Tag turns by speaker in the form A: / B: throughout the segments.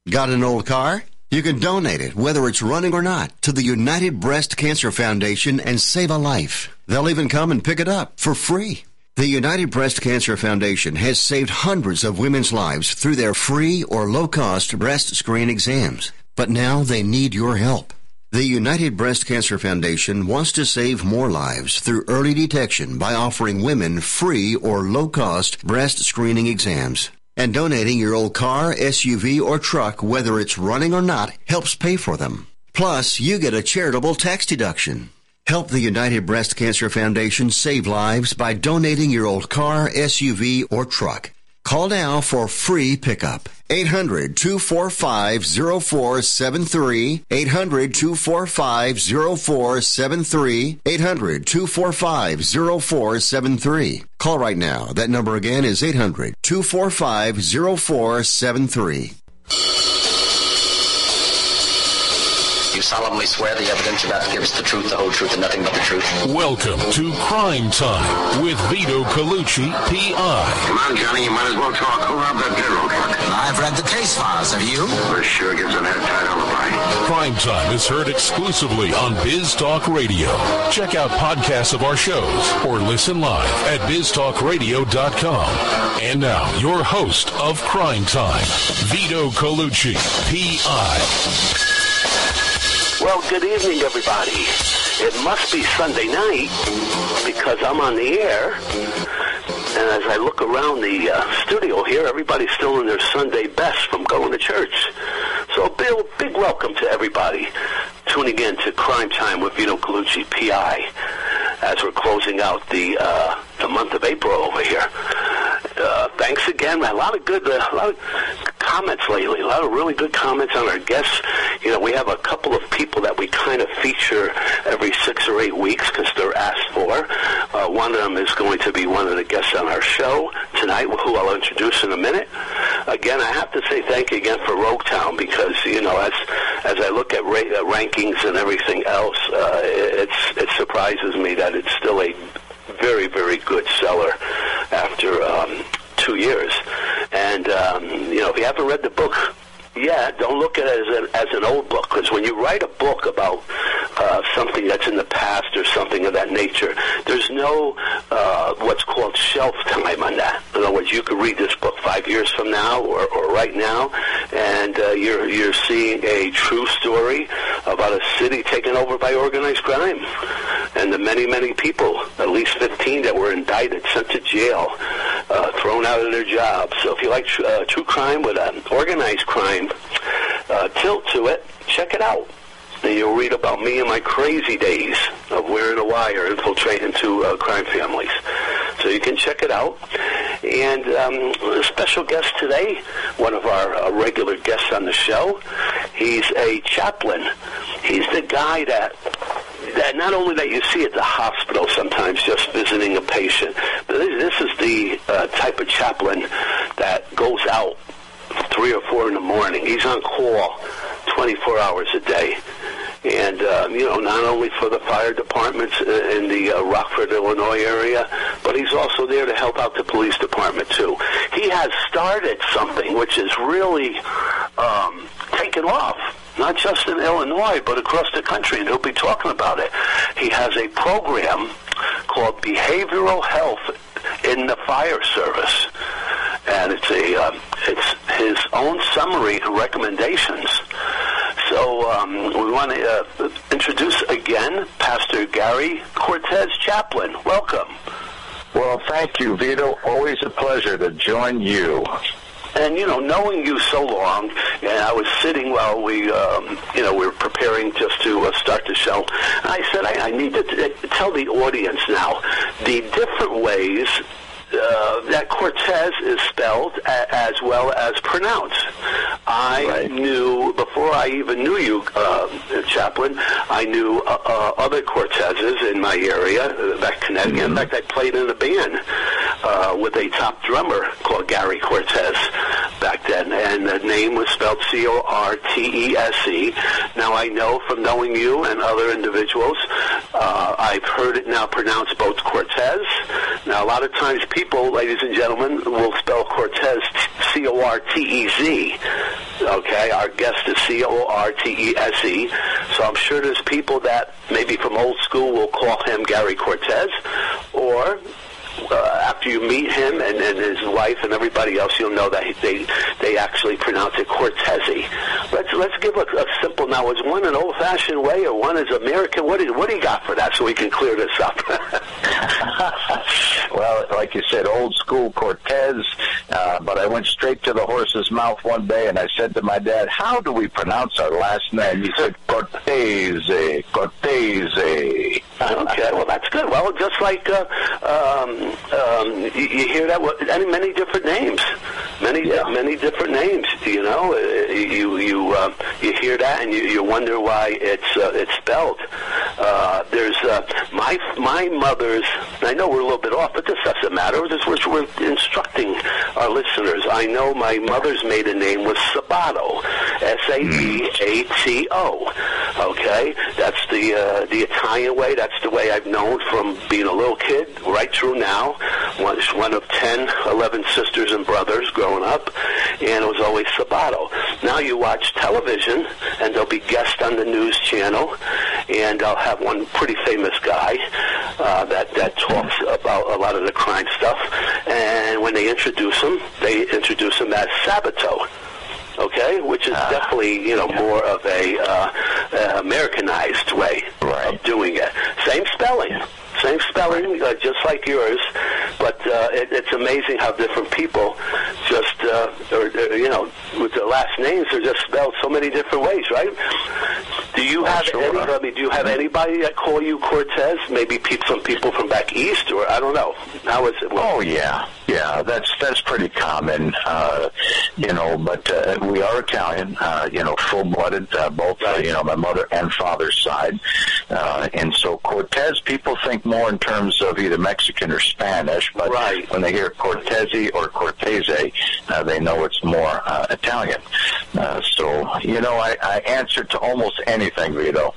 A: Got an old car? You can donate it, whether it's running or not, to the United Breast Cancer Foundation and save a life. They'll even come and pick it up for free. The United Breast Cancer Foundation has saved hundreds of women's lives through their free or low-cost breast screen exams. But now they need your help. The United Breast Cancer Foundation wants to save more lives through early detection by offering women free or low-cost breast screening exams. And donating your old car, SUV, or truck, whether it's running or not, helps pay for them. Plus, you get a charitable tax deduction. Help the United Breast Cancer Foundation save lives by donating your old car, SUV, or truck. Call now for free pickup. 800-245-0473. 800-245-0473. 800-245-0473. Call right now. That number again is 800-245-0473.
B: You solemnly swear the evidence you're about to give us the truth, the whole truth, and nothing but the truth?
C: Welcome to Crime Time with Vito Colucci, P.I.
D: Come on, Johnny, you might as well talk. Who robbed that payroll truck?
E: I've read the case files. Have you?
D: This sure gives an airtight alibi.
C: Crime Time is heard exclusively on Biz Talk Radio. Check out podcasts of our shows or listen live at biztalkradio.com. And now, your host of Crime Time, Vito Colucci, P.I.
F: Well, good evening, everybody. It must be Sunday night because I'm on the air. And as I look around the studio here, everybody's still in their Sunday best from going to church. So big welcome to everybody tuning in to Crime Time with Vito Colucci, P.I., as we're closing out the month of April over here. Thanks again. A lot of comments lately. A lot of really good comments on our guests. You know, we have a couple of people that we kind of feature every 6 or 8 weeks because they're asked for. One of them is going to be one of the guests on our show tonight, who I'll introduce in a minute. Again, I have to say thank you again for Roguetown because, you know, as I look at rankings and everything else, it surprises me that it's still a very, very good seller after 2 years. And, you know, if you haven't read the book yet, don't look at it as an old book, because when you write a book about something that's in the past or something of that nature, there's no what's called shelf time on that. In other words, you could read this book 5 years from now or right now, and you're seeing a true story about a city taken over by organized crime. And the many, many people, at least 15 that were indicted, sent to jail, thrown out of their jobs. So if you like true crime with an organized crime tilt to it, check it out. And you'll read about me and my crazy days of wearing a wire, infiltrating into crime families. So you can check it out. And a special guest today, one of our regular guests on the show, he's a chaplain. He's the guy that not only that you see at the hospital sometimes just visiting a patient, but this is the type of chaplain that goes out 3 or 4 in the morning. He's on call 24 hours a day. And, you know, not only for the fire departments in the Rockford, Illinois area, but he's also there to help out the police department, too. He has started something which is really taken off, not just in Illinois, but across the country, and he'll be talking about it. He has a program called Behavioral Health in the Fire Service. And it's his own summary and recommendations. So we want to introduce again Pastor Gary Cortez, chaplain. Welcome.
G: Well, thank you, Vito. Always a pleasure to join you.
F: And, you know, knowing you so long, and I was sitting while we were preparing just to start the show, and I said I need to tell the audience now the different ways that Cortez is spelled as well as pronounced. I knew, before I even knew you, chaplain, I knew other Cortezes in my area, back in Connecticut. In fact, I played in a band with a top drummer called Gary Cortez back then, and the name was spelled Cortese. Now, I know from knowing you and other individuals, I've heard it now pronounced both Cortez. Now, a lot of times people, ladies and gentlemen, will spell Cortez Cortez. Okay, our guest is Cortese. So I'm sure there's people that maybe from old school will call him Gary Cortez, or after you meet him and his wife and everybody else, you'll know that they actually pronounce it Cortese. Let's give a simple. Now, is one an old-fashioned way, or one is American? What do you got for that, so we can clear this up?
G: Well, like you said, old school Cortez, but I went straight to the horse's mouth one day, and I said to my dad, "How do we pronounce our last name?" He said, Cortese.
F: Okay, well, that's good. Well, just like you hear that many different names, many different names. You know, you hear that and you wonder why it's spelled. There's my mother's. I know we're a little bit off, but this doesn't matter. We're instructing our listeners. I know my mother's maiden name was Sabato, Sabato. Okay, that's the Italian way. That's the way I've known from being a little kid right through now. One of 10, 11 sisters and brothers growing up, and it was always Sabato. Now you watch television, and there'll be guests on the news channel, and I'll have one pretty famous guy that talks about a lot of the crime stuff, and when they introduce him as Sabato. Okay, which is definitely, more of a Americanized way of doing it. Same spelling, just like yours, but it's amazing how different people just, with their last names are just spelled so many different ways, right? Do you have anybody that call you Cortez? Maybe some people from back east, or I don't know. How is it?
G: Oh yeah, that's pretty common, but we are Italian, full-blooded, both, my mother and father's side, and so Cortez, people think more in terms of either Mexican or Spanish, but when they hear Cortese or Cortese, they know it's more Italian. So, I answer to almost anything, Vito.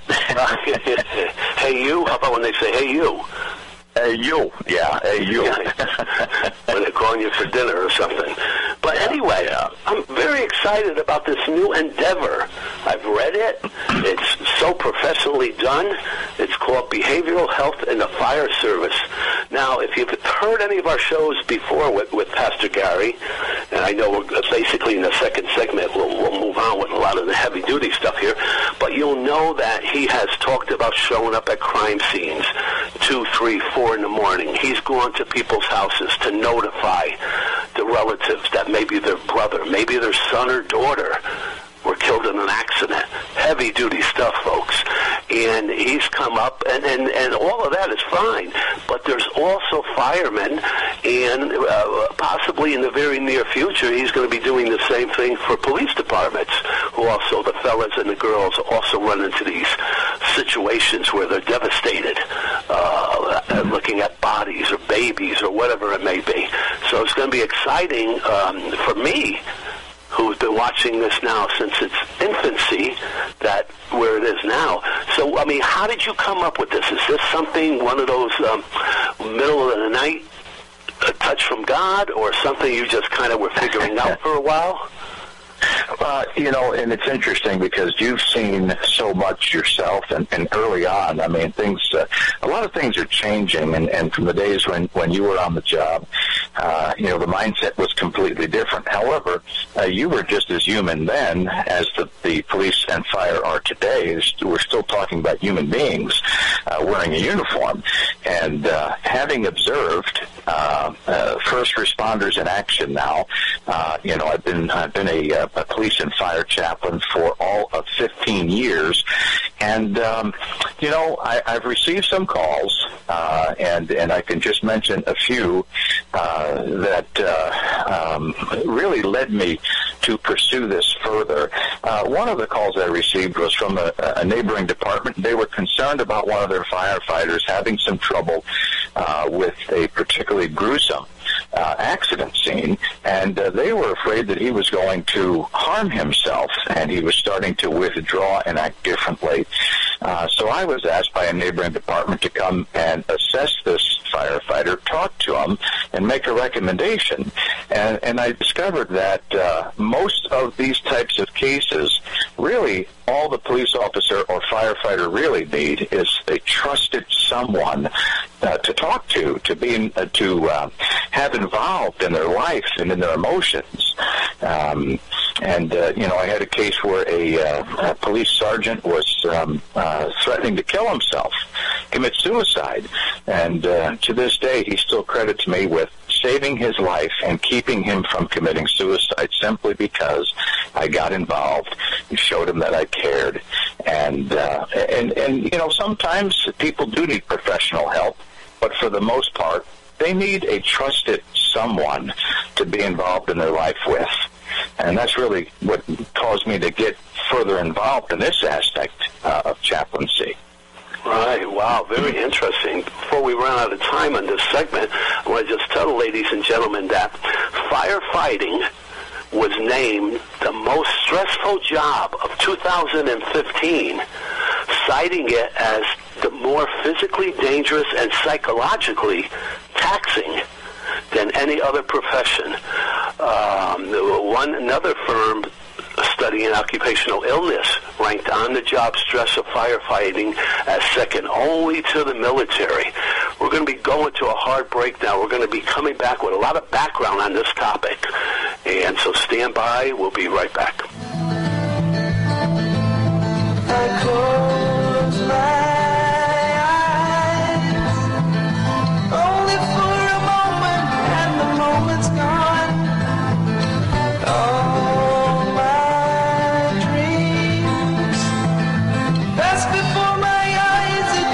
F: Hey, you? How about when they say, hey, you?
G: Hey, you. Yeah, hey, you.
F: When they're calling you for dinner or something. But anyway, I'm very excited about this new endeavor. I've read it. It's so professionally done. It's called Behavioral Health in the Fire Service. Now, if you've heard any of our shows before with Pastor Gary, and I know we're basically in the second segment, we'll move on with a lot of the heavy-duty stuff here, but you'll know that he has talked about showing up at crime scenes 2, 3, 4 in the morning. He's gone to people's houses to notify the relatives that maybe their brother, maybe their son or daughter were killed in an accident. Heavy-duty stuff, folks. And he's come up, and all of that is fine. But there's also firemen, and possibly in the very near future, he's going to be doing the same thing for police departments, who also, the fellas and the girls, also run into these situations where they're devastated, looking at bodies or babies or whatever it may be. So it's going to be exciting for me, who's been watching this now since its infancy, that where it is now. So, I mean, how did you come up with this? Is this something, one of those middle of the night, a touch from God, or something you just kind of were figuring out for a while?
G: And it's interesting because you've seen so much yourself, and early on, I mean, a lot of things are changing, and from the days when you were on the job, the mindset was completely different. However, you were just as human then as the police and fire are today. We're still talking about human beings wearing a uniform, and having observed first responders in action now, I've been a police and fire chaplain for all of 15 years, and I've received some calls, and I can just mention a few that really led me to pursue this further. One of the calls I received was from a neighboring department. They were concerned about one of their firefighters having some trouble with a particularly gruesome accident scene, and they were afraid that he was going to harm himself, and he was starting to withdraw and act differently. So I was asked by a neighboring department to come and assess this firefighter, talk to him, and make a recommendation. And I discovered that most of these types of cases, really all the police officer or firefighter really need is a trusted someone to talk to be have involved in their life and in their emotions. I had a case where a police sergeant was threatening to kill himself, commit suicide, and to this day he still credits me with saving his life and keeping him from committing suicide simply because I got involved and showed him that I cared. And sometimes people do need professional help, but for the most part, they need a trusted someone to be involved in their life with. And that's really what caused me to get further involved in this aspect of chaplaincy.
F: Right. Wow. Very interesting. Before we run out of time on this segment, I want to just tell the ladies and gentlemen that firefighting was named the most stressful job of 2015, citing it as the more physically dangerous and psychologically taxing than any other profession. Another firm studying occupational illness ranked on-the-job stress of firefighting as second only to the military. We're going to be going to a hard break now. We're going to be coming back with a lot of background on this topic. And so stand by. We'll be right back.
H: I close my eyes, only for a moment, and the moment's gone. All my dreams pass before my eyes, a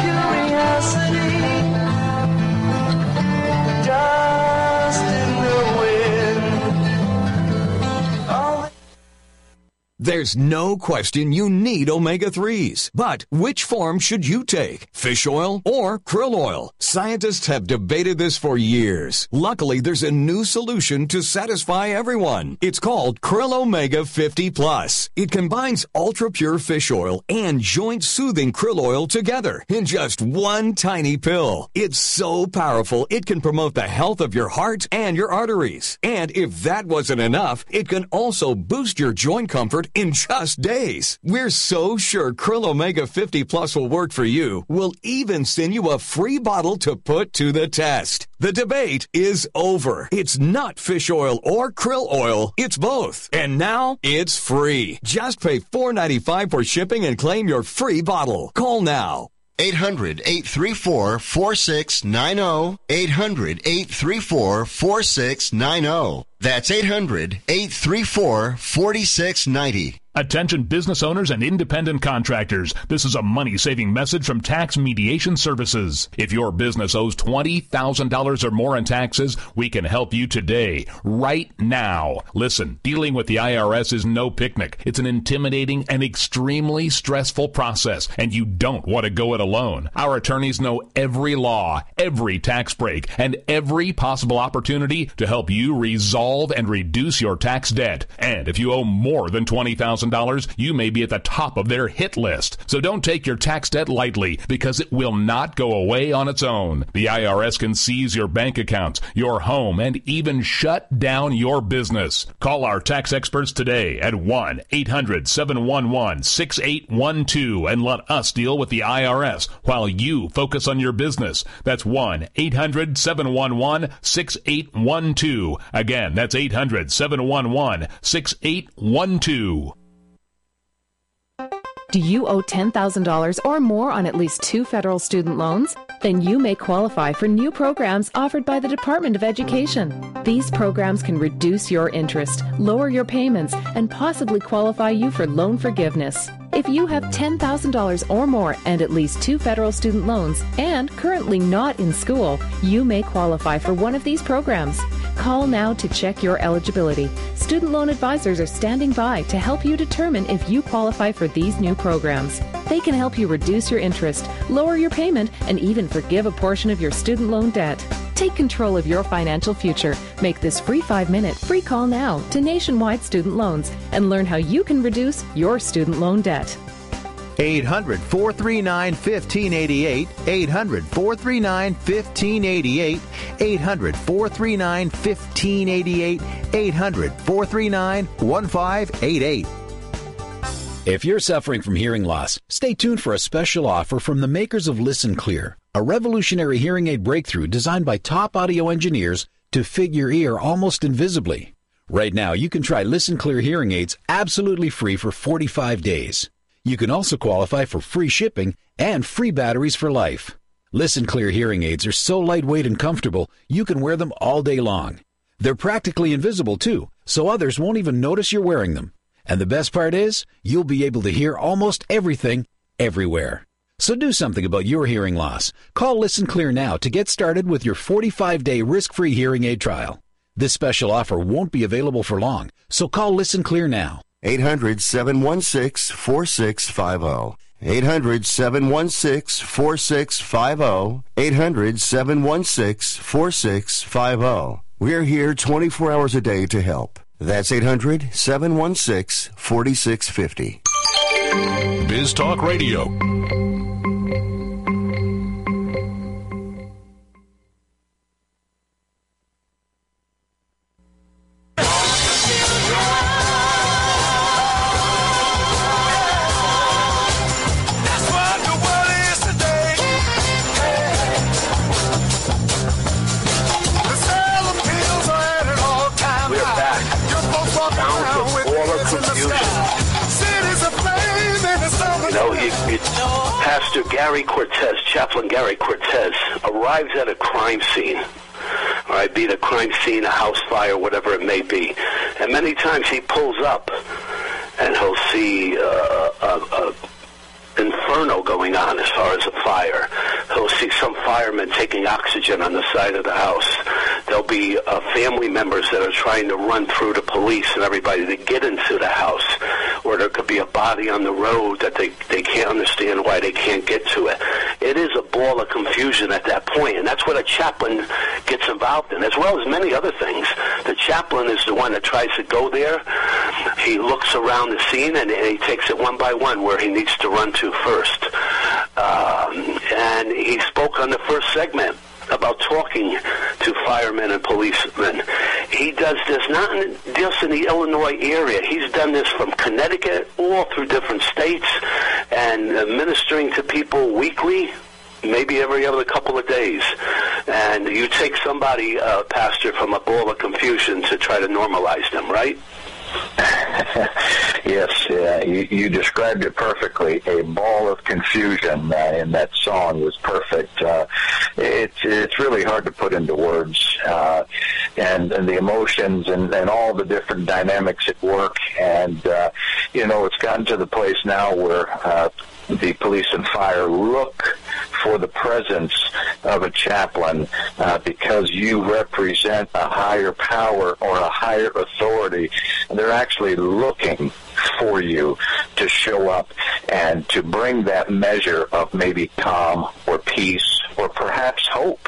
H: curiosity, dust in the wind.
I: There's no question you need omega-3s. But which form should you take? Fish oil or krill oil? Scientists have debated this for years. Luckily, there's a new solution to satisfy everyone. It's called Krill Omega 50 Plus. It combines ultra-pure fish oil and joint-soothing krill oil together in just one tiny pill. It's so powerful, it can promote the health of your heart and your arteries. And if that wasn't enough, it can also boost your joint comfort in just days. We're so sure Krill Omega 50 Plus will work for you, we'll even send you a free bottle to put to the test. The debate is over. It's not fish oil or krill oil, it's both. And now it's free. Just pay $4.95 for shipping and claim your free bottle. Call now.
A: 800-834-4690. 800-834-4690. That's 800-834-4690.
J: Attention business owners and independent contractors. This is a money-saving message from Tax Mediation Services. If your business owes $20,000 or more in taxes, we can help you today, right now. Listen, dealing with the IRS is no picnic. It's an intimidating and extremely stressful process, and you don't want to go it alone. Our attorneys know every law, every tax break, and every possible opportunity to help you resolve and reduce your tax debt. And if you owe more than $20,000, you may be at the top of their hit list. So don't take your tax debt lightly, because it will not go away on its own. The IRS can seize your bank accounts, your home, and even shut down your business. Call our tax experts today at 1-800-711-6812 and let us deal with the IRS while you focus on your business. That's 1-800-711-6812. Again, that's 800-711-6812.
K: Do you owe $10,000 or more on at least 2 federal student loans? Then you may qualify for new programs offered by the Department of Education. These programs can reduce your interest, lower your payments, and possibly qualify you for loan forgiveness. If you have $10,000 or more and at least 2 federal student loans and currently not in school, you may qualify for one of these programs. Call now to check your eligibility. Student loan advisors are standing by to help you determine if you qualify for these new programs. They can help you reduce your interest, lower your payment, and even forgive a portion of your student loan debt. Take control of your financial future. Make this free 5-minute free call now to Nationwide Student Loans and learn how you can reduce your student loan debt.
L: 800-439-1588, 800-439-1588, 800-439-1588, 800-439-1588.
M: If you're suffering from hearing loss, stay tuned for a special offer from the makers of Listen Clear, a revolutionary hearing aid breakthrough designed by top audio engineers to fit your ear almost invisibly. Right now, you can try Listen Clear hearing aids absolutely free for 45 days. You can also qualify for free shipping and free batteries for life. Listen Clear hearing aids are so lightweight and comfortable, you can wear them all day long. They're practically invisible, too, so others won't even notice you're wearing them. And the best part is, you'll be able to hear almost everything, everywhere. So do something about your hearing loss. Call Listen Clear now to get started with your 45-day risk-free hearing aid trial. This special offer won't be available for long, so call Listen Clear now.
A: 800-716-4650. 800-716-4650. 800-716-4650. We're here 24 hours a day to help. That's 800-716-4650.
C: Biz Talk Radio.
F: Pastor Gary Cortez, Chaplain Gary Cortez, arrives at a crime scene. All right, be it a crime scene, a house fire, whatever it may be. And many times he pulls up and he'll see inferno going on as far as a fire. He'll see some firemen taking oxygen on the side of the house. There'll be family members that are trying to run through the police and everybody to get into the house. Or there could be a body on the road that they can't understand why they can't get to it. It is a ball of confusion at that point, and that's what a chaplain gets involved in, as well as many other things. The chaplain is the one that tries to go there. He looks around the scene, and he takes it one by one where he needs to run to first. And he spoke on the first segment about talking to firemen and policemen. He does this not just in the Illinois area. He's done this from Connecticut all through different states and ministering to people weekly, maybe every other couple of days. And you take somebody, Pastor, from a ball of confusion to try to normalize them, right?
G: Yes, you described it perfectly. A ball of confusion in that song was perfect. It's really hard to put into words, and the emotions and all the different dynamics at work. And it's gotten to the place now where the police and fire look for the presence of a chaplain because you represent a higher power or a higher authority. They're actually looking for you to show up and to bring that measure of maybe calm or peace or perhaps hope.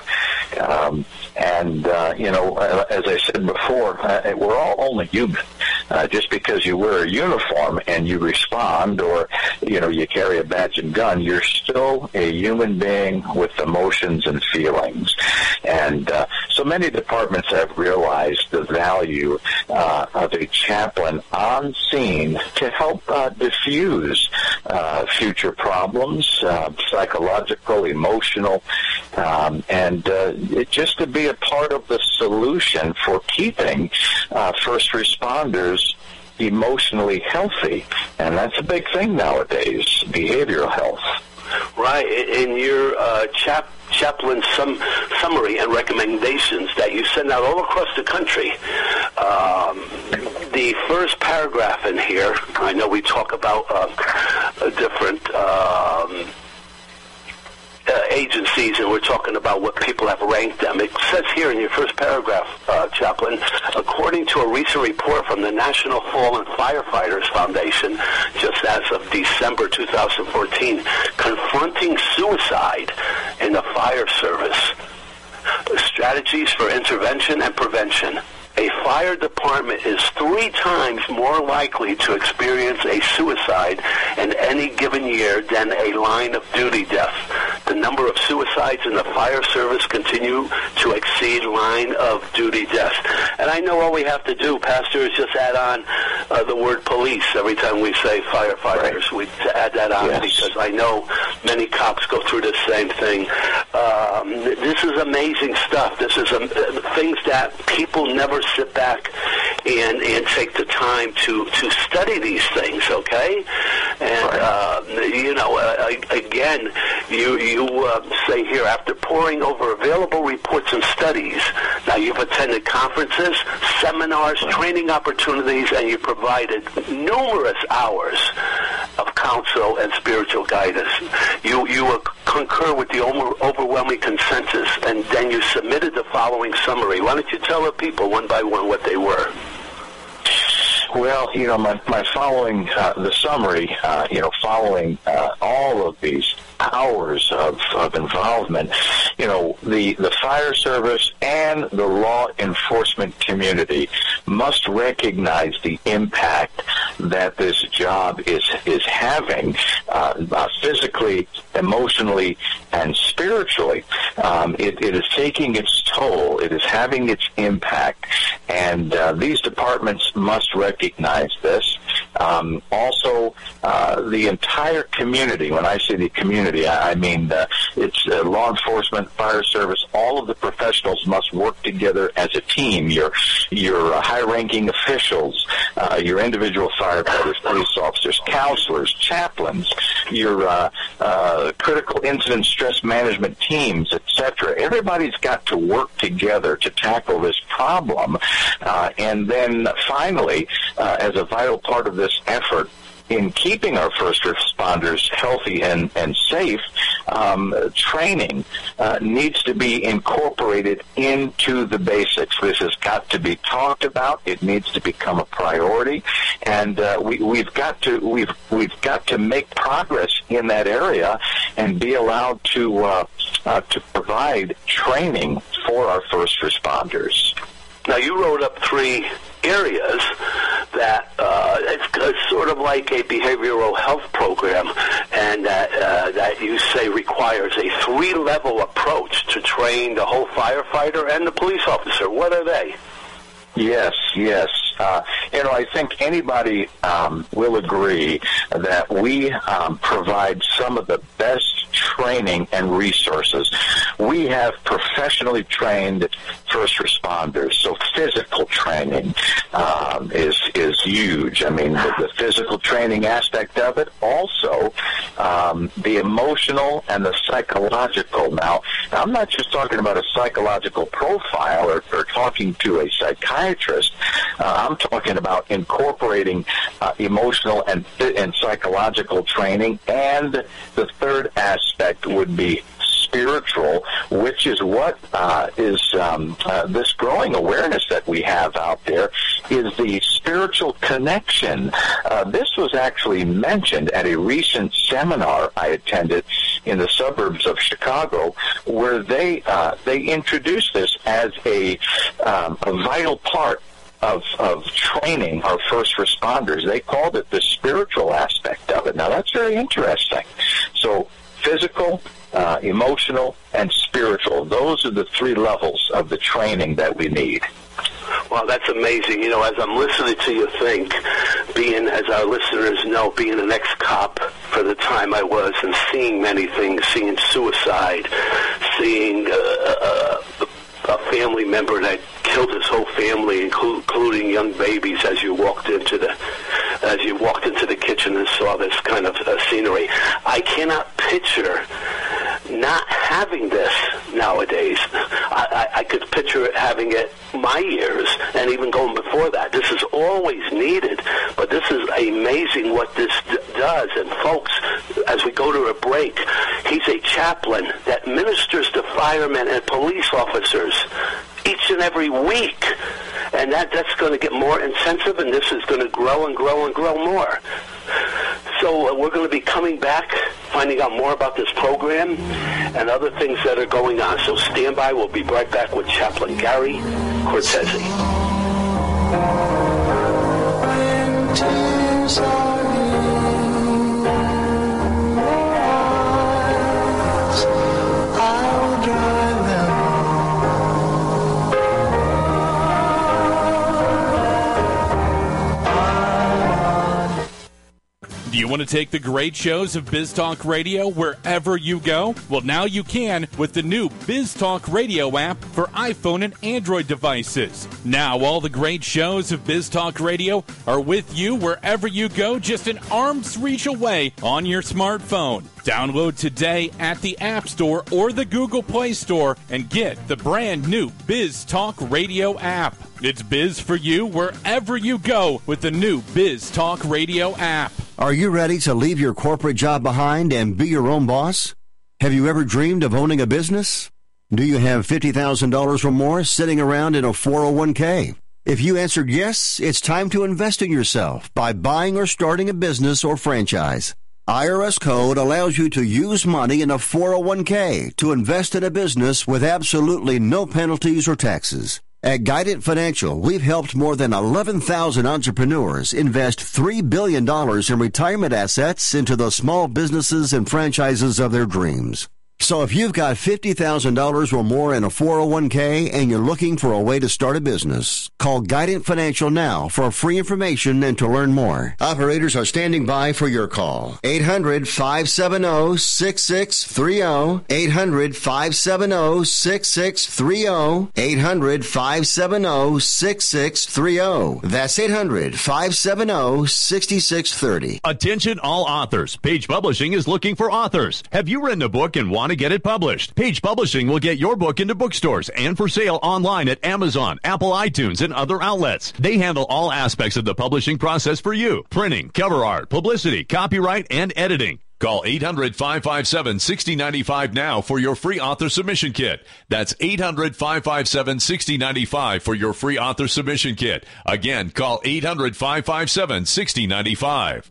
G: As I said before, we're all only human. Just because you wear a uniform and you respond or, you carry a badge and gun, you're still a human being with emotions and feelings. And so many departments have realized the value of a chaplain on scene to help diffuse future problems, psychological, emotional, and just to be a part of the solution for keeping first responders emotionally healthy. And that's a big thing nowadays, behavioral health.
F: Right. In your chaplain summary and recommendations that you send out all across the country, the first paragraph in here, I know we talk about different agencies, and we're talking about what people have ranked them. It says here in your first paragraph, Chaplain, according to a recent report from the National Fallen Firefighters Foundation, just as of December 2014, confronting suicide in the fire service, strategies for intervention and prevention. a fire department is 3 times more likely to experience a suicide in any given year than a line-of-duty death. The number of suicides in the fire service continue to exceed line-of-duty deaths. And I know all we have to do, Pastor, is just add on the word police every time we say firefighters. We add that on because I know many cops go through the same thing. This is amazing stuff. This is things that people never sit back and take the time to study these things, okay? And, you know, again, you say here, after poring over available reports and studies, now you've attended conferences, seminars, training opportunities, and you provided numerous hours of counsel and spiritual guidance. You concur with the overwhelming consensus, and then you submitted the following summary. Why don't you tell the people one by one what they were?
G: Well, you know, my following the summary, you know, following all of these hours of involvement, you know, the fire service and the law enforcement community must recognize the impact that this job is having physically, emotionally, and spiritually. It is taking its toll. It is having its impact, and these departments must recognize this. Also, the entire community, when I say the community, I mean it's law enforcement, fire service, all of the professionals must work together as a team. Your high-ranking officials, your individual firefighters, police officers, counselors, chaplains, your critical incident stress management teams, etc. Everybody's got to work together to tackle this problem. And then finally, as a vital part of this effort, in keeping our first responders healthy and safe, training needs to be incorporated into the basics. This has got to be talked about. It needs to become a priority, and we've got to make progress in that area and be allowed to provide training for our first responders.
F: Now, you wrote up 3 areas that it's sort of like a behavioral health program, and that you say requires a 3-level approach to train the whole firefighter and the police officer. What are they?
G: Yes. You know, I think anybody will agree that we provide some of the best training and resources. We have professionally trained first responders, so physical training is huge. I mean, the physical training aspect of it, also the emotional and the psychological. Now, I'm not just talking about a psychological profile or talking to a psychiatrist. I'm talking about incorporating emotional and psychological training, and the third aspect would be spiritual, which is what is this growing awareness that we have out there, is the spiritual connection. This was actually mentioned at a recent seminar I attended in the suburbs of Chicago, where they introduced this as a vital part of training our first responders. They called it the spiritual aspect of it. Now, that's very interesting. So physical, emotional, and spiritual, those are the 3 levels of the training that we need.
F: Wow, that's amazing. You know, as I'm listening to you think, being, as our listeners know, being an ex-cop for the time I was, and seeing many things, seeing suicide, seeing a family member that killed his whole family, including young babies, as you walked into the kitchen and saw this kind of scenery. I cannot picture not having this nowadays. I could picture having it my years and even going before that. This is always needed, but this is amazing what this does. And folks, as we go to a break, he's a chaplain that ministers to firemen and police officers each and every week. And that's going to get more intensive, and this is going to grow and grow and grow more. So we're going to be coming back, finding out more about this program and other things that are going on. So stand by. We'll be right back with Chaplain Gary Cortese.
N: Do you want to take the great shows of Biz Talk Radio wherever you go? Well, now you can with the new Biz Talk Radio app for iPhone and Android devices. Now all the great shows of Biz Talk Radio are with you wherever you go, just an arm's reach away on your smartphone. Download today at the App Store or the Google Play Store and get the brand new Biz Talk Radio app. It's Biz for you wherever you go with the new Biz Talk Radio app.
A: Are you ready to leave your corporate job behind and be your own boss? Have you ever dreamed of owning a business? Do you have $50,000 or more sitting around in a 401k? If you answered yes, it's time to invest in yourself by buying or starting a business or franchise. IRS code allows you to use money in a 401k to invest in a business with absolutely no penalties or taxes. At Guidant Financial, we've helped more than 11,000 entrepreneurs invest $3 billion in retirement assets into the small businesses and franchises of their dreams. So if you've got $50,000 or more in a 401k and you're looking for a way to start a business, call Guidant Financial now for free information and to learn more. Operators are standing by for your call. 800-570-6630. 800-570-6630. 800-570-6630. That's 800-570-6630.
O: Attention all authors. Page Publishing is looking for authors. Have you written a book and want to get it published? Page Publishing will get your book into bookstores and for sale online at Amazon, Apple iTunes, and other outlets. They handle all aspects of the publishing process for you: printing, cover art, publicity, copyright, and editing. Call 800-557-6095 now for your free author submission kit. That's 800-557-6095 for your free author submission kit. Again, call 800-557-6095.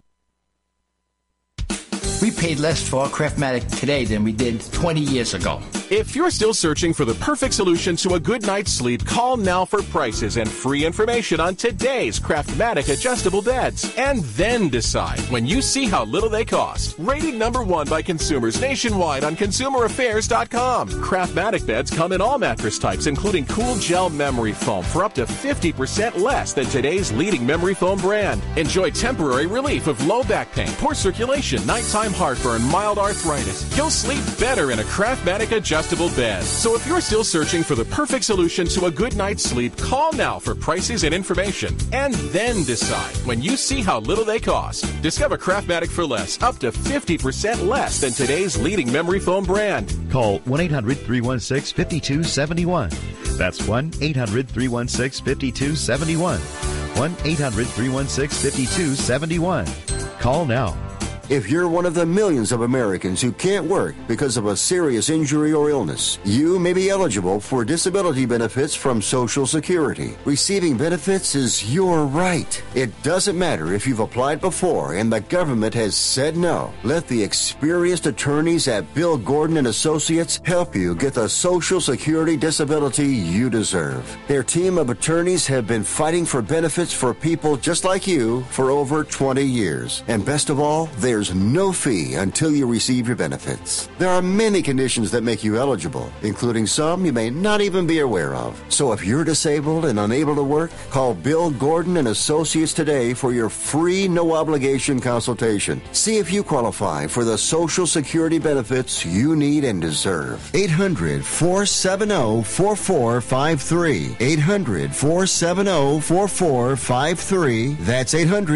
P: We paid less for our Craftmatic today than we did 20 years ago.
Q: If you're still searching for the perfect solution to a good night's sleep, call now for prices and free information on today's Craftmatic adjustable beds. And then decide when you see how little they cost. Rated #1 by consumers nationwide on ConsumerAffairs.com. Craftmatic beds come in all mattress types, including cool gel memory foam for up to 50% less than today's leading memory foam brand. Enjoy temporary relief of low back pain, poor circulation, nighttime heartburn, mild arthritis. You'll sleep better in a Craftmatic adjustable bed. So if you're still searching for the perfect solution to a good night's sleep, call now for prices and information. And then decide when you see how little they cost. Discover Craftmatic for less, up to 50% less than today's leading memory foam brand.
R: Call 1-800-316-5271. That's 1-800-316-5271. 1-800-316-5271. Call now.
A: If you're one of the millions of Americans who can't work because of a serious injury or illness, you may be eligible for disability benefits from Social Security. Receiving benefits is your right. It doesn't matter if you've applied before and the government has said no. Let the experienced attorneys at Bill Gordon & Associates help you get the Social Security disability you deserve. Their team of attorneys have been fighting for benefits for people just like you for over 20 years. And best of all, there's no fee until you receive your benefits. There are many conditions that make you eligible, including some you may not even be aware of. So if you're disabled and unable to work, call Bill Gordon & Associates today for your free no-obligation consultation. See if you qualify for the Social Security benefits you need and deserve. 800-470-4453. 800-470-4453. That's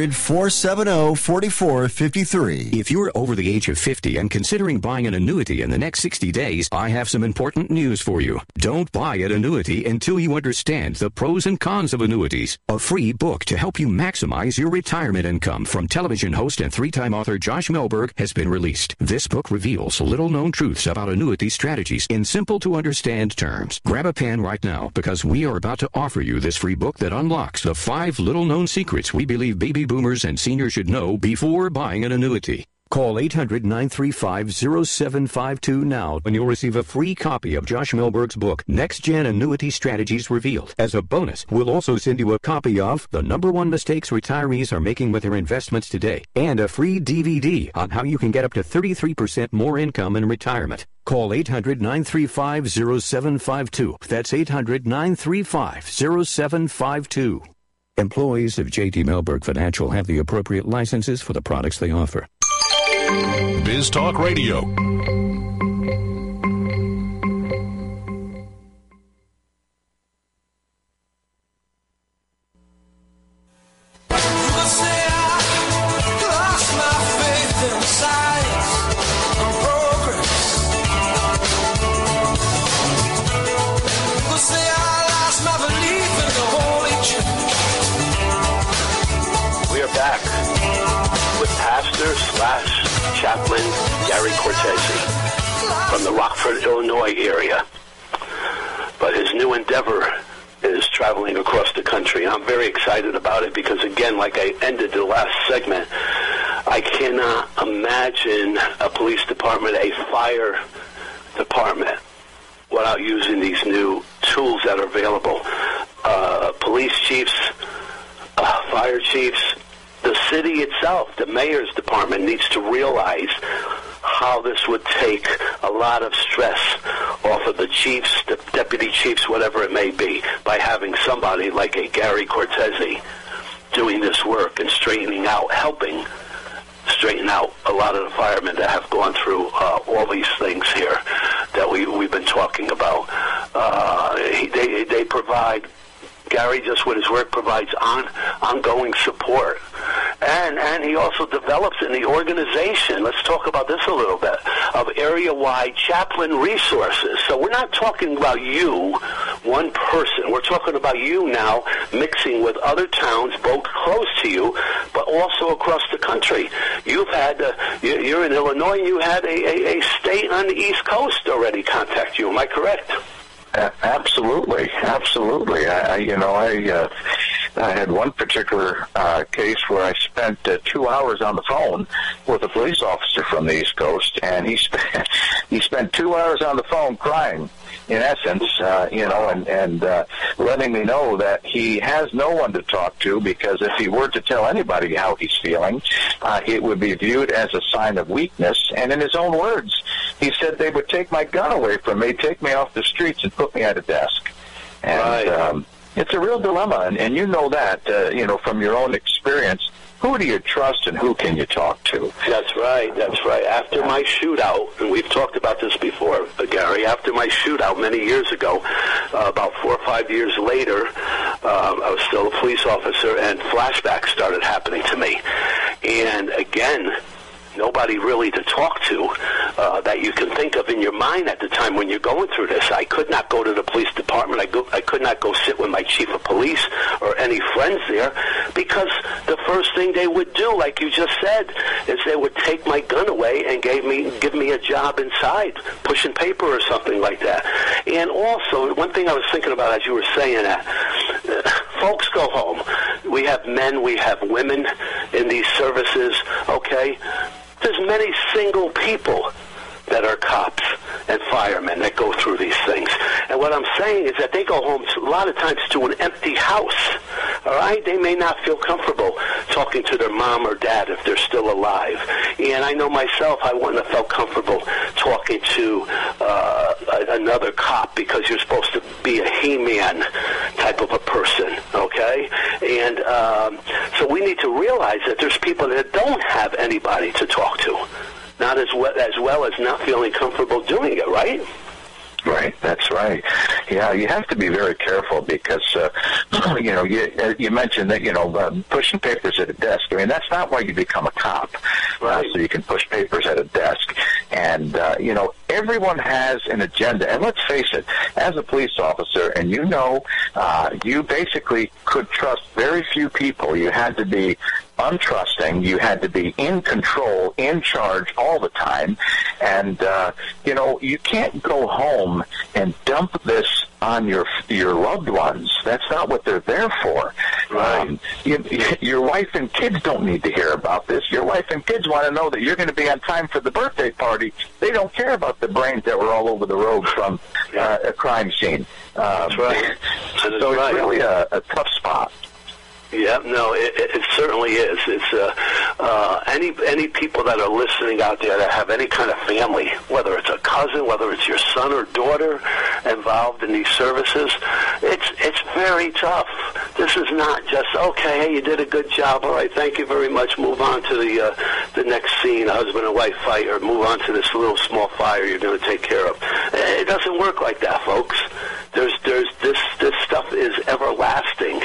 A: 800-470-4453.
S: If you're over the age of 50 and considering buying an annuity in the next 60 days, I have some important news for you. Don't buy an annuity until you understand the pros and cons of annuities. A free book to help you maximize your retirement income from television host and three-time author Josh Melberg has been released. This book reveals little-known truths about annuity strategies in simple-to-understand terms. Grab a pen right now because we are about to offer you this free book that unlocks the 5 little-known secrets we believe baby boomers and seniors should know before buying an annuity. Call 800-935-0752 now and you'll receive a free copy of Josh Melberg's book, Next Gen Annuity Strategies Revealed. As a bonus, we'll also send you a copy of The #1 Mistakes Retirees Are Making with Their Investments Today and a free DVD on how you can get up to 33% more income in retirement. Call 800-935-0752. That's 800-935-0752. Employees of J.D. Mellberg Financial have the appropriate licenses for the products they offer.
C: Biz Talk Radio.
F: Chaplain Gary Cortese from the Rockford, Illinois area. But his new endeavor is traveling across the country. I'm very excited about it because, again, like I ended the last segment, I cannot imagine a police department, a fire department, without using these new tools that are available. Police chiefs, fire chiefs, the city itself, the mayor's department needs to realize how this would take a lot of stress off of the chiefs, the deputy chiefs, whatever it may be, by having somebody like a Gary Cortese doing this work and helping straighten out a lot of the firemen that have gone through all these things here that we've been talking about. They provide, Gary, just with his work, provides ongoing support. And he also develops in the organization, let's talk about this a little bit, of area-wide chaplain resources. So we're not talking about you, one person. We're talking about you now mixing with other towns, both close to you, but also across the country. You've had, you're in Illinois, you had a state on the East Coast already contact you. Am I correct?
G: Absolutely. I had one particular case where I spent 2 hours on the phone with a police officer from the East Coast, and he spent 2 hours on the phone crying, in essence, and letting me know that he has no one to talk to, because if he were to tell anybody how he's feeling, it would be viewed as a sign of weakness. And in his own words, he said they would take my gun away from me, take me off the streets, and put me at a desk. And
F: right.
G: It's a real dilemma, and you know that, from your own experience. Who do you trust and who can you talk to?
F: That's right. After my shootout, and we've talked about this before, Gary, after my shootout many years ago, about 4 or 5 years later, I was still a police officer, and flashbacks started happening to me. And again, nobody really to talk to that you can think of in your mind at the time when you're going through this. I could not go to the police department. I could not go sit with my chief of police or any friends there, because the first thing they would do, like you just said, is they would take my gun away and give me a job inside, pushing paper or something like that. And also, one thing I was thinking about as you were saying that, folks go home. We have men, we have women in these services, okay? There's many single people that are cops and firemen that go through these things. And what I'm saying is that they go home a lot of times to an empty house, all right? They may not feel comfortable talking to their mom or dad if they're still alive. And I know myself, I wouldn't have felt comfortable talking to another cop, because you're supposed to be a he-man type of a person, okay? And so we need to realize that there's people that don't have anybody to talk to. Not as well as not feeling comfortable doing it, right?
G: Right, that's right. Yeah, you have to be very careful because, you mentioned that, pushing papers at a desk. I mean, that's not why you become a cop,
F: right?
G: So you can push papers at a desk. And, everyone has an agenda. And let's face it, as a police officer, and you basically could trust very few people. You had to be untrusting. You had to be in control, in charge all the time. And, you can't go home and dump this on your loved ones. That's not what they're there for.
F: Right.
G: Your wife and kids don't need to hear about this. Your wife and kids want to know that you're going to be on time for the birthday party. They don't care about the brains that were all over the road from a crime scene.
F: That's right.
G: So it's really a tough spot.
F: Yeah, no, it certainly is. It's any people that are listening out there that have any kind of family, whether it's a cousin, whether it's your son or daughter involved in these services, it's very tough This is not just, okay, hey, you did a good job, all right, thank you very much, move on to the next scene, a husband and wife fight, or move on to this little small fire you're going to take care of. It doesn't work like that, folks. This stuff is everlasting.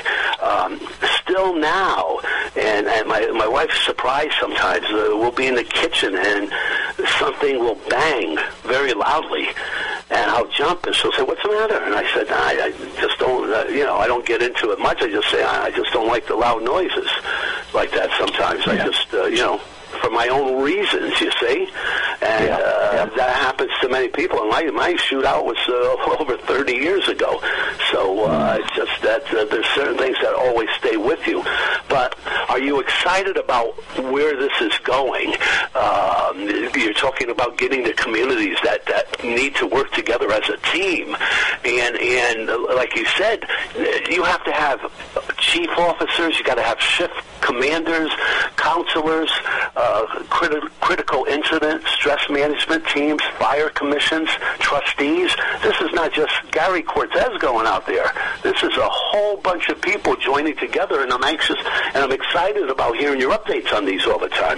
F: Still now, and my wife's surprised sometimes. We'll be in the kitchen and something will bang very loudly, and I'll jump and she'll say, "What's the matter?" And I said, I just don't, I don't get into it much. I just say, I just don't like the loud noises like that sometimes. I just, for my own reasons, you see. And that happens to many people. And my shootout was over 30 years ago. So it's just that there's certain things that always stay with you. But are you excited about where this is going? You're talking about getting the communities that need to work together as a team. And like you said, you have to have chief officers, you got to have shift commanders, counselors, critical incident, stress management teams, fire commissions, trustees. This is not just Gary Cortez going out there. This is a whole bunch of people joining together, and I'm anxious and I'm excited about hearing your updates on these all the time.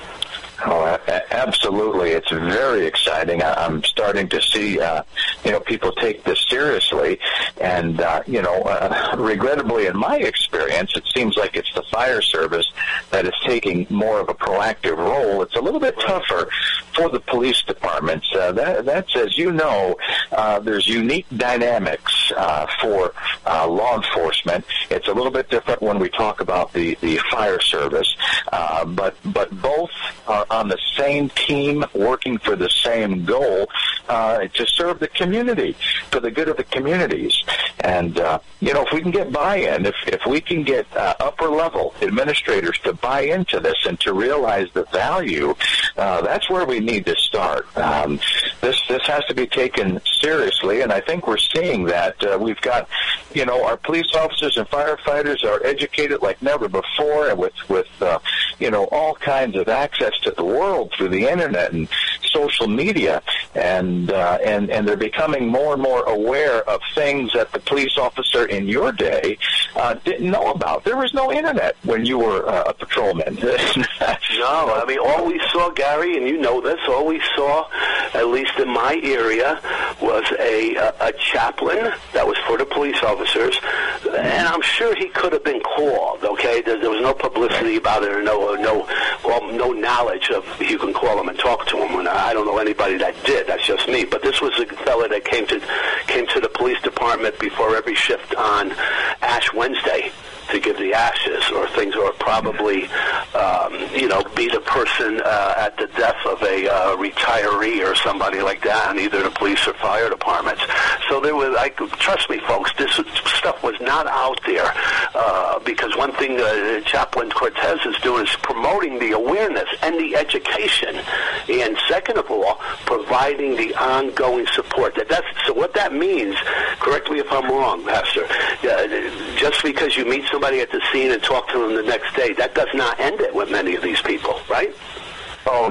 G: Oh, absolutely. It's very exciting. I'm starting to see, people take this seriously. And, regrettably, in my experience, it seems like it's the fire service that is taking more of a proactive role. It's a little bit tougher for the police departments. That's, as you know, there's unique dynamics for law enforcement. It's a little bit different when we talk about the fire service. But both are on the same team, working for the same goal, to serve the community, for the good of the communities. And, if we can get buy-in, if we can get upper-level administrators to buy into this and to realize the value, that's where we need to start. This has to be taken seriously, and I think we're seeing that. We've got, our police officers and firefighters are educated like never before, and with all kinds of access to the world through the internet and social media, and they're becoming more and more aware of things that the police officer in your day didn't know about. There was no internet when you were a patrolman.
F: No, I mean, all we saw, Gary, and you know this, all we saw, at least in my area, was a chaplain that was for the police officers, and I'm sure he could have been called, okay? There was no publicity about it, or no knowledge of you can call him and talk to him. And I don't know anybody that did. That's just me. But this was a fella that came to the police department before every shift on Ash Wednesday to give the ashes or things, or probably, be the person at the death of a retiree or somebody like that in either the police or fire departments. So there was, trust me, folks, this stuff was not out there because one thing Chaplain Cortez is doing is promoting the awareness and the education, and second of all, providing the ongoing support. So what that means, correct me if I'm wrong, Pastor, just because you meet somebody at the scene and talk to them the next day, that does not end it with many of these people, right?
G: Oh,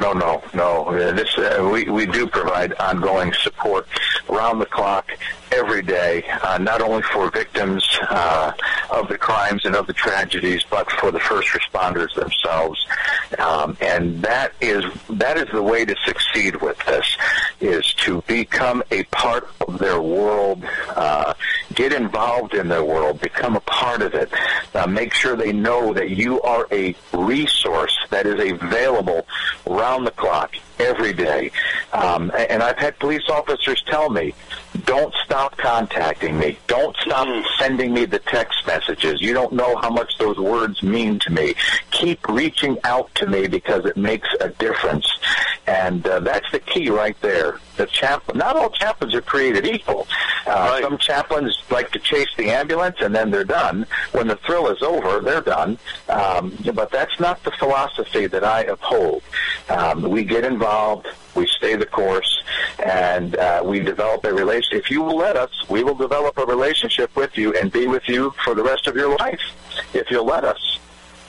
G: no. We do provide ongoing support around the clock, every day, not only for victims of the crimes and of the tragedies, but for the first responders themselves. And that is the way to succeed with this, is to become a part of their world, get involved in their world, become a part of it, make sure they know that you are a resource that is available around the clock every day. And I've had police officers tell me, don't stop contacting me. Don't stop sending me the text messages. You don't know how much those words mean to me. Keep reaching out to me because it makes a difference. And that's the key right there. Not all chaplains are created equal. Right. Some chaplains like to chase the ambulance and then they're done. When the thrill is over, they're done. But that's not the philosophy that I uphold. We get involved, we stay the course, and we develop a relationship. If you will let us, we will develop a relationship with you and be with you for the rest of your life, if you'll let us.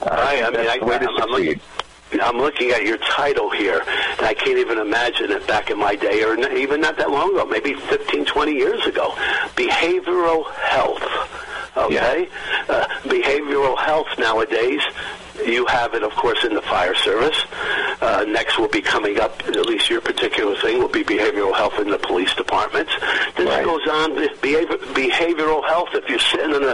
F: I'm looking at your title here, and I can't even imagine it back in my day, or even not that long ago, maybe 15, 20 years ago. Behavioral health. Okay? Behavioral health nowadays, you have it, of course, in the fire service. Next will be coming up, at least your particular thing, will be behavioral health in the police departments. This goes on, behavioral health if you're sitting in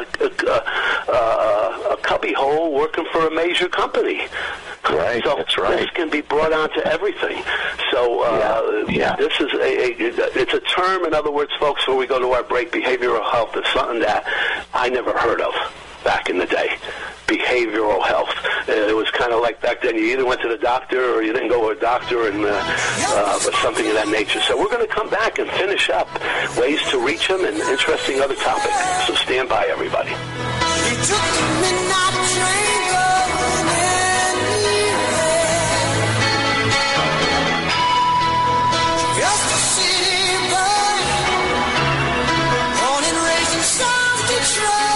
F: a cubby hole working for a major company.
G: Right,
F: so
G: that's right.
F: This can be brought onto everything. So this is it's a term, in other words, folks, before we go to our break, behavioral health is something that I never heard of back in the day. Behavioral health. It was kind of like back then, you either went to the doctor or you didn't go to a doctor, and or something of that nature. So we're going to come back and finish up ways to reach them and interesting other topics. So stand by, everybody.
H: You took the midnight train going anywhere. Just a city boy, born and raised in South Detroit.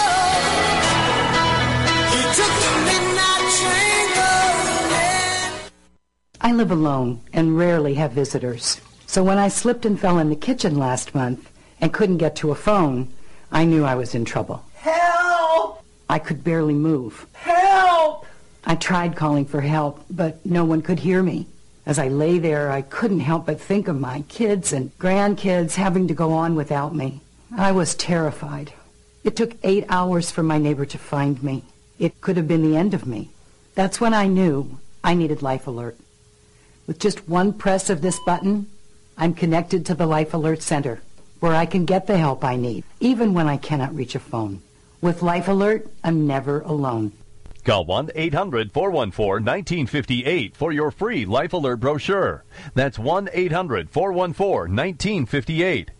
T: I live alone and rarely have visitors. So when I slipped and fell in the kitchen last month and couldn't get to a phone, I knew I was in trouble.
H: Help!
T: I could barely move.
H: Help!
T: I tried calling for help, but no one could hear me. As I lay there, I couldn't help but think of my kids and grandkids having to go on without me. I was terrified. It took 8 hours for my neighbor to find me. It could have been the end of me. That's when I knew I needed Life Alert. With just one press of this button, I'm connected to the Life Alert Center, where I can get the help I need, even when I cannot reach a phone. With Life Alert, I'm never alone.
U: Call 1-800-414-1958 for your free Life Alert brochure. That's 1-800-414-1958.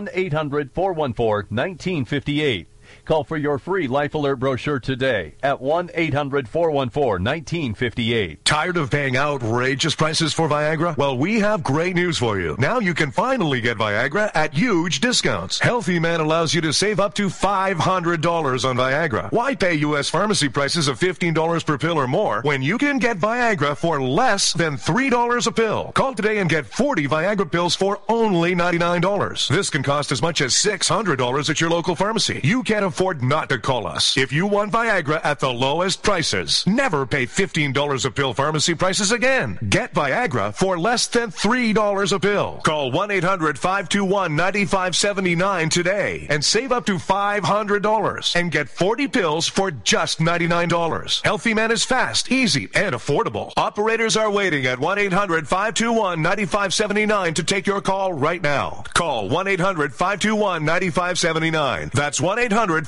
U: 1-800-414-1958. Call for your free Life Alert brochure today at 1-800-414-1958.
V: Tired of paying outrageous prices for Viagra? Well, we have great news for you. Now you can finally get Viagra at huge discounts. Healthy Man allows you to save up to $500 on Viagra. Why pay U.S. pharmacy prices of $15 per pill or more when you can get Viagra for less than $3 a pill? Call today and get 40 Viagra pills for only $99. This can cost as much as $600 at your local pharmacy. You can't afford not to call us. If you want Viagra at the lowest prices, never pay $15 a pill pharmacy prices again. Get Viagra for less than $3 a pill. Call 1-800-521-9579 today and save up to $500 and get 40 pills for just $99. Healthy Man is fast, easy, and affordable. Operators are waiting at 1-800-521-9579 to take your call right now. Call 1-800-521-9579. That's 1-800-521-9579.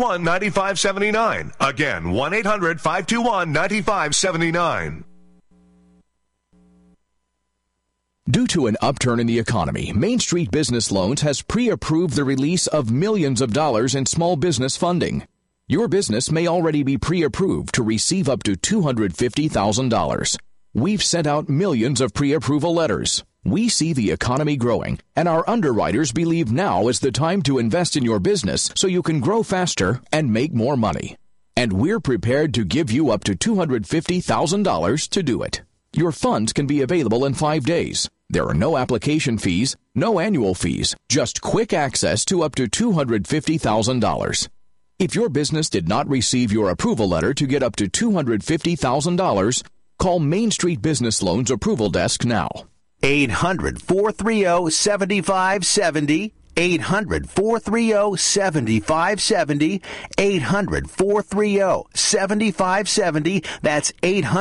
V: Again, 1-800-521-9579.
W: Due to an upturn in the economy, Main Street Business Loans has pre-approved the release of millions of dollars in small business funding. Your business may already be pre-approved to receive up to $250,000. We've sent out millions of pre-approval letters. We see the economy growing, and our underwriters believe now is the time to invest in your business so you can grow faster and make more money. And we're prepared to give you up to $250,000 to do it. Your funds can be available in 5 days. There are no application fees, no annual fees, just quick access to up to $250,000. If your business did not receive your approval letter to get up to $250,000, call Main Street Business Loans Approval Desk now.
L: 800-430-7570. 800-430-7570. 800-430-7570. That's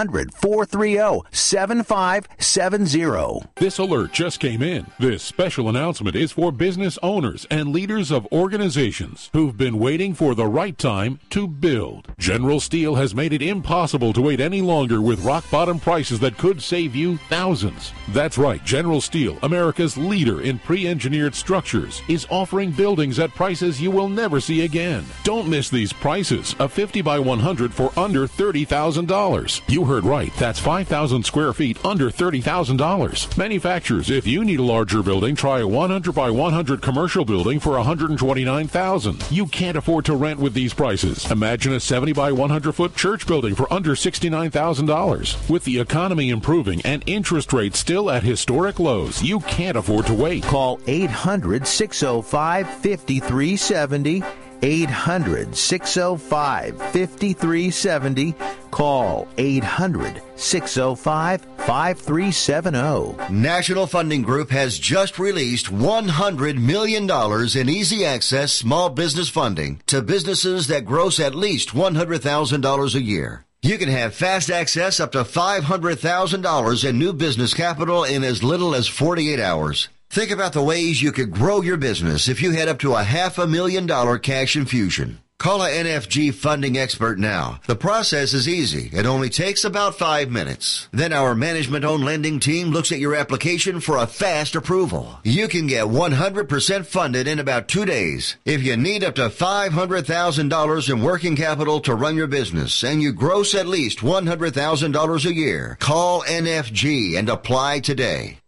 L: 800-430-7570.
C: This alert just came in. This special announcement is for business owners and leaders of organizations who've been waiting for the right time to build. General Steel has made it impossible to wait any longer with rock-bottom prices that could save you thousands. That's right, General Steel, America's leader in pre-engineered structures, is offering buildings at prices you will never see again. Don't miss these prices. A 50 by 100 for under $30,000. You heard right. That's 5,000 square feet under $30,000. Manufacturers, if you need a larger building, try a 100 by 100 commercial building for $129,000. You can't afford to rent with these prices. Imagine a 70 by 100 foot church building for under $69,000. With the economy improving and interest rates still at historic lows, you can't afford to wait.
L: Call 800-605-5370. 800-605-5370. Call 800-605-5370.
A: National Funding Group has just released $100 million in easy access small business funding to businesses that gross at least $100,000 a year. You can have fast access up to $500,000 in new business capital in as little as 48 hours. Think about the ways you could grow your business if you had up to a $500,000 cash infusion. Call a NFG funding expert now. The process is easy. It only takes about 5 minutes. Then our management-owned lending team looks at your application for a fast approval. You can get 100% funded in about 2 days. If you need up to $500,000 in working capital to run your business and you gross at least $100,000 a year, call NFG and apply today.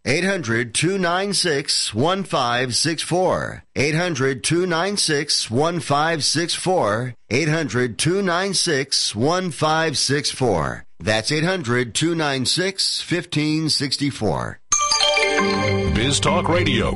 A: 800-296-1564. 800-296-1564. 800-296-1564. That's 800-296-1564.
C: Biz Talk Radio.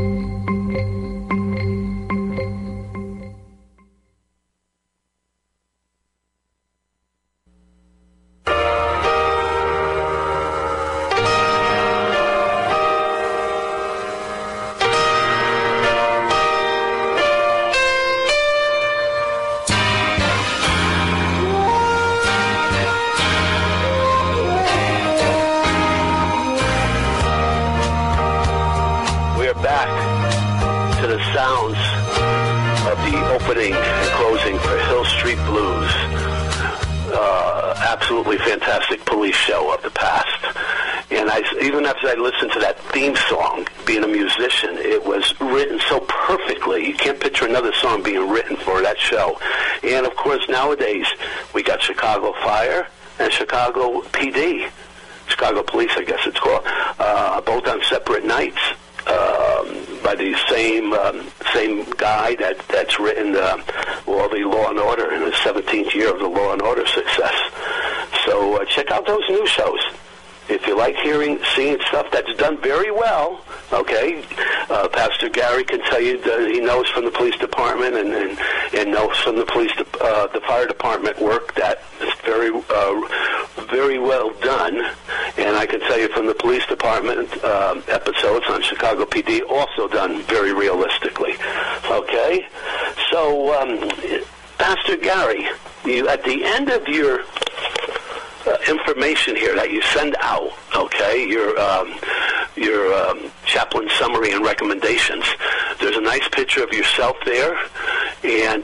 F: Opening and closing for Hill Street Blues. Absolutely fantastic police show of the past. And even after I listened to that theme song, being a musician, it was written so perfectly. You can't picture another song being written for that show. And, of course, nowadays, we got Chicago Fire and Chicago PD. Chicago Police, I guess it's called. Both on separate nights. By the same guy that's written all the Law and Order in the 17th year of the Law and Order success. So check out those new shows. If you like seeing stuff that's done very well, okay, Pastor Gary can tell you that he knows from the police department and knows from the the fire department work that is very well done. And I can tell you from the police department episodes on Chicago PD, also done very realistically. Okay, so Pastor Gary, you at the end of your information here that you send out, okay, your chaplain summary and recommendations. There's a nice picture of yourself there, and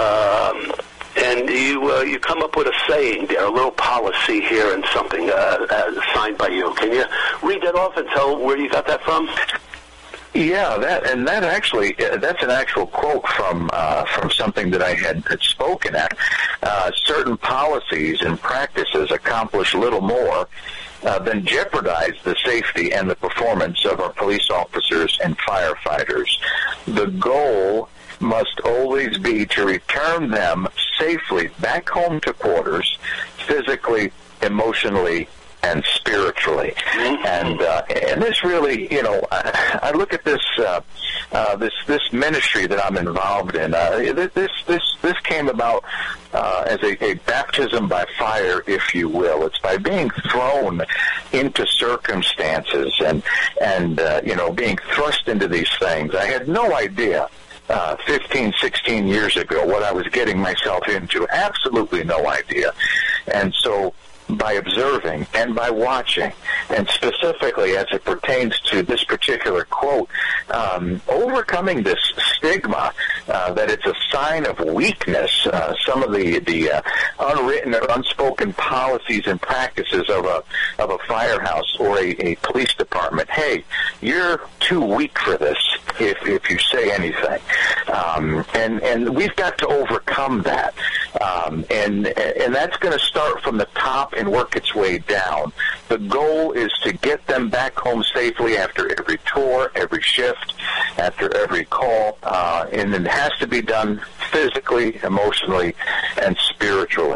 F: you come up with a saying there, a little policy here, and something signed by you. Can you read that off and tell where you got that from?
G: Yeah, that's an actual quote from something that I had spoken at. Certain policies and practices accomplish little more than jeopardize the safety and the performance of our police officers and firefighters. The goal must always be to return them safely back home to quarters, physically, emotionally, and spiritually. And this really, I look at this ministry that I'm involved in. This came about as a baptism by fire, if you will. It's by being thrown into circumstances and being thrust into these things. I had no idea 15, 16 years ago what I was getting myself into. Absolutely no idea. And so by observing and by watching, and specifically as it pertains to this particular quote, overcoming this stigma that it's a sign of weakness, some of the unwritten or unspoken policies and practices of a firehouse or a police department. Hey, you're too weak for this if you say anything. And we've got to overcome that. And that's going to start from the top and work its way down. The goal is to get them back home safely after every tour, every shift, after every call, and it has to be done physically, emotionally, and spiritually.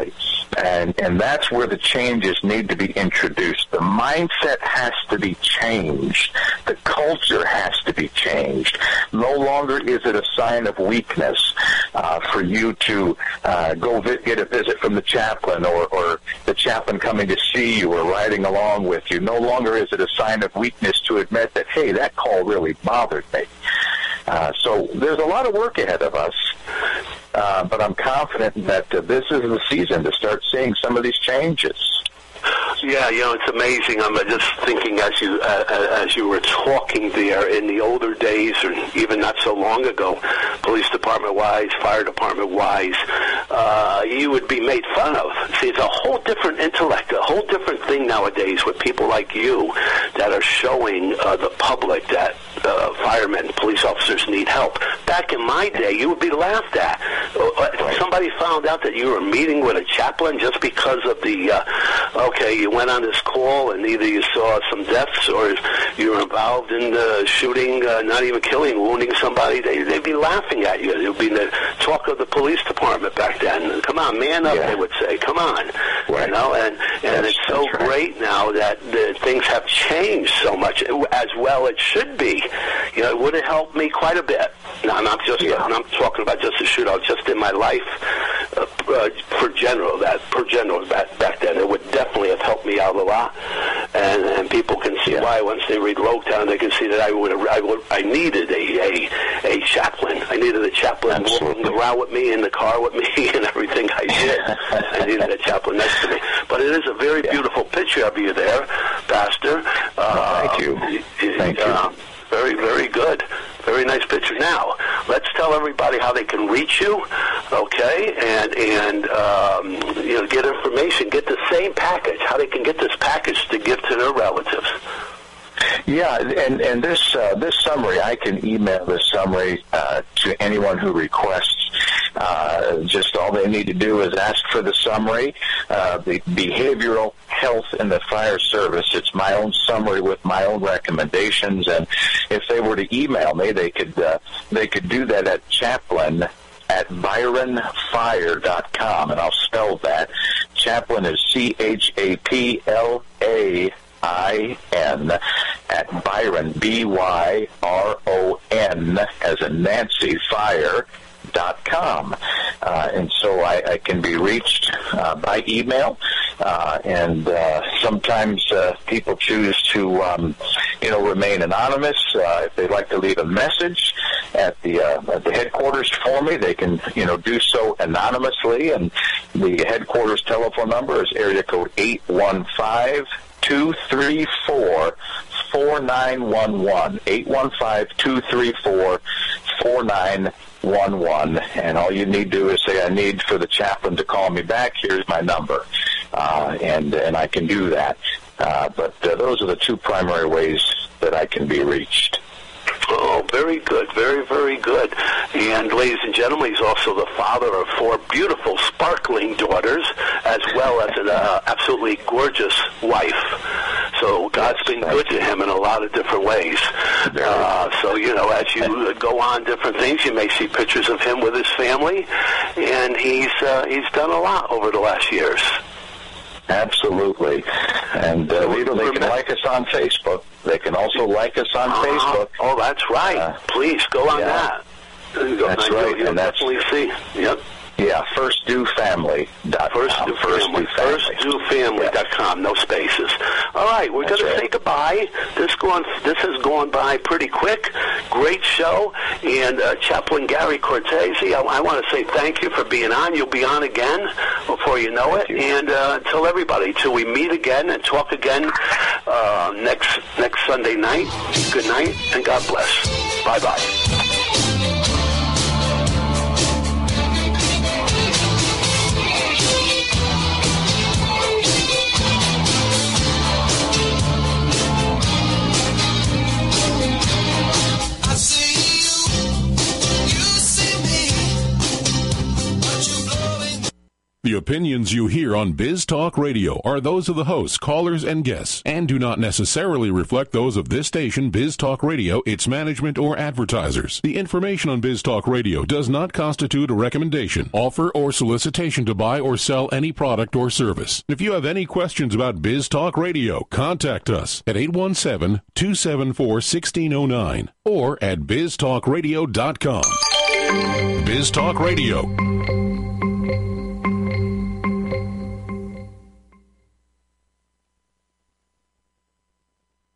G: And that's where the changes need to be introduced. The mindset has to be changed. The culture has to be changed. No longer is it a sign of weakness for you to go get a visit from the chaplain or the chaplain coming to see you or riding along with you. No longer is it a sign of weakness to admit that, hey, that call really bothered me. So there's a lot of work ahead of us. But I'm confident that this is the season to start seeing some of these changes.
F: Yeah, it's amazing. I'm just thinking as you were talking there, in the older days, or even not so long ago, police department-wise, fire department-wise, you would be made fun of. See, it's a whole different intellect, a whole different thing nowadays with people like you that are showing the public that firemen, police officers need help. Back in my day, you would be laughed at. Somebody found out that you were meeting with a chaplain just because of the, you went on this call and either you saw some deaths or you were involved in shooting, not even killing, wounding somebody. They'd be laughing at you. It would be the talk of the police department back then. Come on, man up, they would say. Come on.
G: Right.
F: And it's so great now that things have changed so much, as well it should be. It would have helped me quite a bit. Now, I'm not talking about just a shootout, just in my life, per general, back then. It would definitely have helped me out a lot, and people can see why once they read Logtown. They can see that I needed a chaplain. I needed a chaplain walking around with me in the car with me and everything I did. I needed a chaplain next to me. But it is a very beautiful picture of you there, Pastor.
G: Thank you. Thank you.
F: Very, very good. Very nice picture. Now, let's tell everybody how they can reach you, okay, and get information, get the same package, how they can get this package to give to their relatives.
G: Yeah, and this summary, I can email this summary to anyone who requests. Just all they need to do is ask for the summary, the behavioral health in the fire service. It's my own summary with my own recommendations, and if they were to email me, they could do that at chaplain@byronfire.com, and I'll spell that. Chaplain is CHAPLAIN at Byron, BYRON, as in Nancy, fire.com. And so I can be reached by email, and sometimes people choose to remain anonymous. If they'd like to leave a message at the headquarters for me, they can do so anonymously, and the headquarters telephone number is area code 815-234-4911, 815-234-4911, and all you need to do is say, I need for the chaplain to call me back. Here's my number, and I can do that. But those are the two primary ways that I can be reached.
F: Oh, very good. Very, very good. And ladies and gentlemen, he's also the father of 4 beautiful, sparkling daughters, as well as an absolutely gorgeous wife. So God's been good to him in a lot of different ways. So, as you go on different things, you may see pictures of him with his family, and he's done a lot over the last years.
G: Absolutely. And they can like us on Facebook. They can also like us on Facebook.
F: Oh, that's right. Please go on that.
G: That's right.
F: You'll definitely see. Yep.
G: Yeah, firstdofamily.com.
F: Firstdofamily.com. No spaces. All right, we're going to say goodbye. This has gone by pretty quick. Great show. And Chaplain Gary Cortese, I want to say thank you for being on. You'll be on again before you know it. And tell everybody till we meet again and talk again next Sunday night. Good night and God bless. Bye-bye.
J: The opinion
C: opinions you hear on Biz Talk Radio are those of the hosts, callers, and guests, and do not necessarily reflect those of this station, Biz Talk Radio, its management, or advertisers. The information on Biz Talk Radio does not constitute a recommendation, offer, or solicitation to buy or sell any product or service. If you have any questions about Biz Talk Radio, contact us at 817-274-1609 or at biztalkradio.com. Biz Talk Radio.